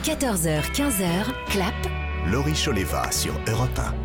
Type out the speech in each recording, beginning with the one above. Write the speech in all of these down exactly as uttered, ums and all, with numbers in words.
quatorze heures quinze, Clap, Laurie Choleva sur Europe un.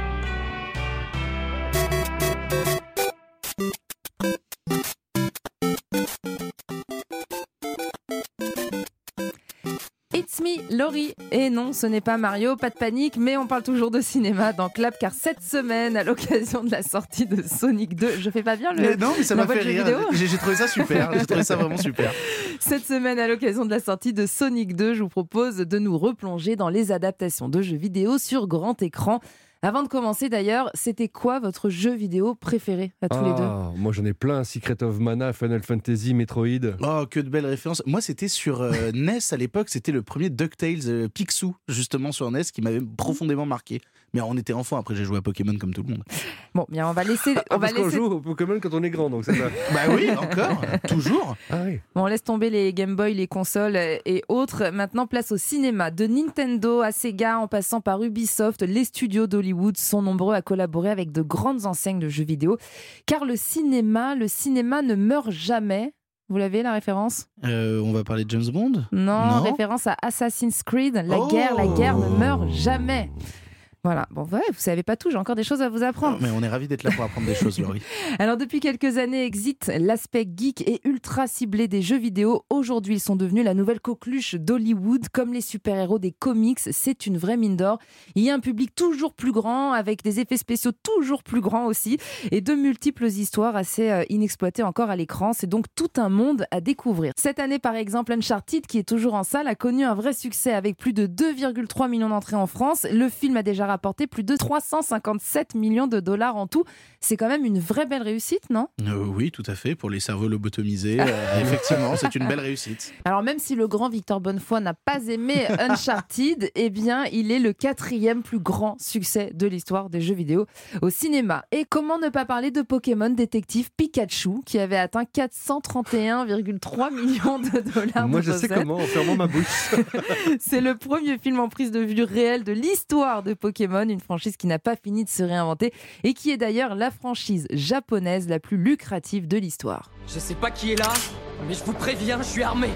It's me, Laurie. Et non, ce n'est pas Mario, pas de panique, mais on parle toujours de cinéma dans Clap, car cette semaine, à l'occasion de la sortie de Sonic deux, je fais pas bien le. Mais non, mais ça m'a fait rire. Vidéo. J'ai, j'ai trouvé ça super. J'ai trouvé ça vraiment super. Cette semaine, à l'occasion de la sortie de Sonic deux, je vous propose de nous replonger dans les adaptations de jeux vidéo sur grand écran. Avant de commencer d'ailleurs, c'était quoi votre jeu vidéo préféré à tous ah, les deux ? Moi j'en ai plein, Secret of Mana, Final Fantasy, Metroid. Oh, que de belles références. Moi, c'était sur euh, N E S à l'époque, c'était le premier DuckTales euh, Picsou, justement sur N E S, qui m'avait profondément marqué. Mais on était enfant, après j'ai joué à Pokémon comme tout le monde. Bon, bien, on va laisser. On Ah, va parce qu'on laisser... joue au Pokémon quand on est grand, donc c'est ça. Bah oui, encore, toujours. Ah oui. Bon, on laisse tomber les Game Boy, les consoles et autres. Maintenant, place au cinéma. De Nintendo à Sega, en passant par Ubisoft, les studios d'Hollywood sont nombreux à collaborer avec de grandes enseignes de jeux vidéo. Car le cinéma, le cinéma ne meurt jamais. Vous l'avez, la référence ? Euh, on va parler de James Bond ? Non, Non. référence à Assassin's Creed. La Oh guerre, la guerre ne meurt jamais. Voilà, bon, ouais, vous savez pas tout, j'ai encore des choses à vous apprendre. Mais on est ravis d'être là pour apprendre des choses, Laurie. Alors depuis quelques années existe l'aspect geek et ultra ciblé des jeux vidéo. Aujourd'hui, ils sont devenus la nouvelle coqueluche d'Hollywood, comme les super-héros des comics. C'est une vraie mine d'or. Il y a un public toujours plus grand, avec des effets spéciaux toujours plus grands aussi, et de multiples histoires assez euh, inexploitées encore à l'écran. C'est donc tout un monde à découvrir. Cette année, par exemple, Uncharted, qui est toujours en salle, a connu un vrai succès avec plus de deux virgule trois millions d'entrées en France. Le film a déjà rapporté plus de trois cent cinquante-sept millions de dollars en tout. C'est quand même une vraie belle réussite, non ? Euh, oui, tout à fait, pour les cerveaux lobotomisés. Euh, effectivement, c'est une belle réussite. Alors même si le grand Victor Bonnefoy n'a pas aimé Uncharted, eh bien il est le quatrième plus grand succès de l'histoire des jeux vidéo au cinéma. Et comment ne pas parler de Pokémon Détective Pikachu, qui avait atteint quatre cent trente et un virgule trois millions de dollars Moi de je sais recettes. comment, en fermant ma bouche. C'est le premier film en prise de vue réelle de l'histoire de Pokémon, une franchise qui n'a pas fini de se réinventer et qui est d'ailleurs la franchise japonaise la plus lucrative de l'histoire. Je sais pas qui est là, mais je vous préviens, je suis armé.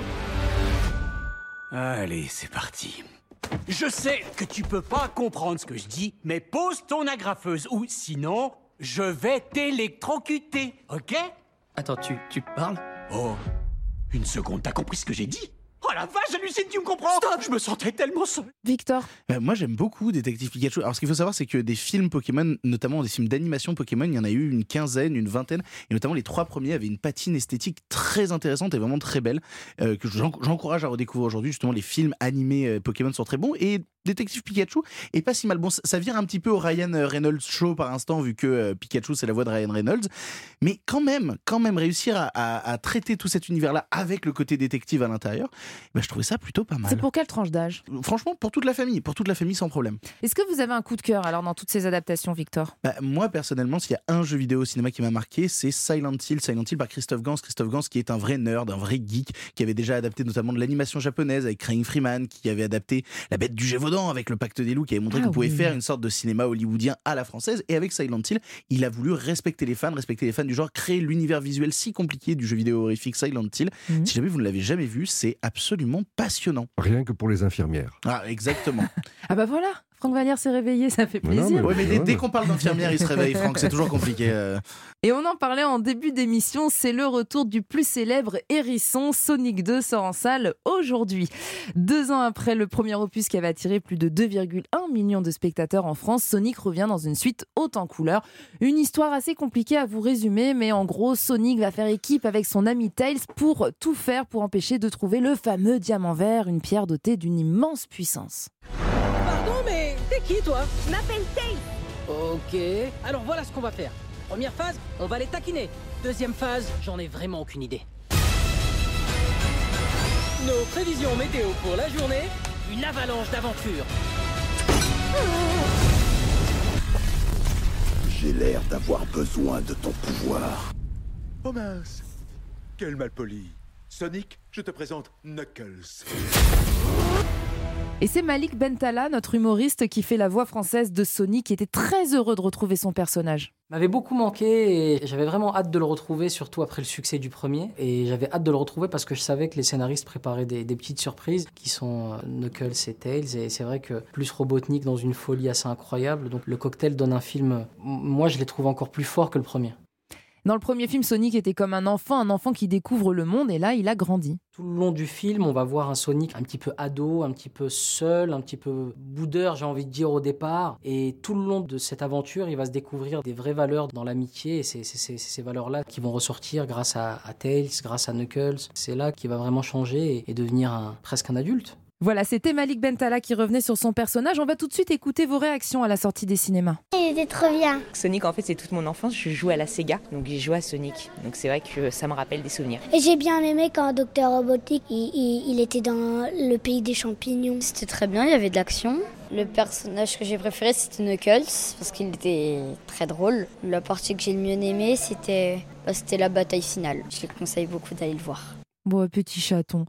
Allez, c'est parti. Je sais que tu peux pas comprendre ce que je dis, mais pose ton agrafeuse ou sinon, je vais t'électrocuter, ok? Attends, tu, tu parles ? Oh, une seconde, t'as compris ce que j'ai dit? Oh la vache, j'hallucine, tu me comprends? Stop, je me sentais tellement seul. Victor, Euh, moi, j'aime beaucoup Détective Pikachu. Alors, ce qu'il faut savoir, c'est que des films Pokémon, notamment des films d'animation Pokémon, il y en a eu une quinzaine, une vingtaine, et notamment les trois premiers avaient une patine esthétique très intéressante et vraiment très belle, euh, que j'en- j'encourage à redécouvrir aujourd'hui. Justement, les films animés euh, Pokémon sont très bons, et Détective Pikachu est pas si mal. Bon, ça, ça vire un petit peu au Ryan Reynolds show par instant, vu que euh, Pikachu, c'est la voix de Ryan Reynolds, mais quand même, quand même, réussir à, à- à traiter tout cet univers-là avec le côté détective à l'intérieur, bah, je trouvais ça plutôt pas mal. c'est pour quelle tranche d'âge ? Franchement, pour toute la famille, pour toute la famille sans problème. Est-ce que vous avez un coup de cœur alors dans toutes ces adaptations, Victor ? Bah, moi, personnellement, s'il y a un jeu vidéo au cinéma qui m'a marqué, c'est Silent Hill. Silent Hill par Christophe Gans. Christophe Gans qui est un vrai nerd, un vrai geek, qui avait déjà adapté notamment de l'animation japonaise avec Craig Freeman, qui avait adapté La Bête du Gévaudan avec Le Pacte des Loups, qui avait montré Ah qu'on pouvait oui. faire une sorte de cinéma hollywoodien à la française. Et avec Silent Hill, il a voulu respecter les fans, respecter les fans du genre, créer l'univers visuel si compliqué du jeu vidéo horrifique Silent Hill. Mhm. Si jamais vous ne l'avez jamais vu, c'est absolument passionnant. Rien que pour les infirmières. Ah, exactement. Ah bah voilà, Franck Vallière s'est réveillé, ça fait Mais non, plaisir. mais- Ouais, mais dès, dès qu'on parle d'infirmière, il se réveille, Franck. C'est toujours compliqué. euh. Et on en parlait en début d'émission, c'est le retour du plus célèbre hérisson. Sonic deux sort en salle aujourd'hui. Deux ans après le premier opus qui avait attiré plus de deux virgule un millions de spectateurs en France, Sonic revient dans une suite haute en couleurs. Une histoire assez compliquée à vous résumer, mais en gros, Sonic va faire équipe avec son ami Tails pour tout faire pour empêcher de trouver le fameux diamant vert, une pierre dotée d'une immense puissance. Pardon, mais t'es qui toi ? Je m'appelle Tails. Ok, alors voilà ce qu'on va faire. Première phase, on va les taquiner. Deuxième phase, j'en ai vraiment aucune idée. Nos prévisions météo pour la journée, une avalanche d'aventures. J'ai l'air d'avoir besoin de ton pouvoir. Oh mince, quel malpoli. Sonic, je te présente Knuckles. Et c'est Malik Bentala, notre humoriste, qui fait la voix française de Sonic, qui était très heureux de retrouver son personnage. M'avait beaucoup manqué et j'avais vraiment hâte de le retrouver, surtout après le succès du premier. Et j'avais hâte de le retrouver parce que je savais que les scénaristes préparaient des, des petites surprises qui sont Knuckles et Tails. Et c'est vrai que plus Robotnik dans une folie assez incroyable. Donc le cocktail donne un film, moi je les trouve encore plus fort que le premier. Dans le premier film, Sonic était comme un enfant, un enfant qui découvre le monde, et là, il a grandi. Tout le long du film, on va voir un Sonic un petit peu ado, un petit peu seul, un petit peu boudeur, j'ai envie de dire, au départ. Et tout le long de cette aventure, il va se découvrir des vraies valeurs dans l'amitié, et c'est, c'est, c'est ces valeurs-là qui vont ressortir grâce à, à Tails, grâce à Knuckles. C'est là qu'il va vraiment changer et, et devenir un, presque un adulte. Voilà, c'était Malik Bentala qui revenait sur son personnage. On va tout de suite écouter vos réactions à la sortie des cinémas. Il était trop bien. Sonic, en fait, c'est toute mon enfance. Je jouais à la Sega, donc j'ai joué à Sonic. Donc c'est vrai que ça me rappelle des souvenirs. Et j'ai bien aimé quand Docteur Robotnik, il, il, il était dans le pays des champignons. C'était très bien, il y avait de l'action. Le personnage que j'ai préféré, c'était Knuckles, parce qu'il était très drôle. La partie que j'ai le mieux aimée, c'était, bah, c'était la bataille finale. Je les conseille beaucoup d'aller le voir. Bon, petit chaton.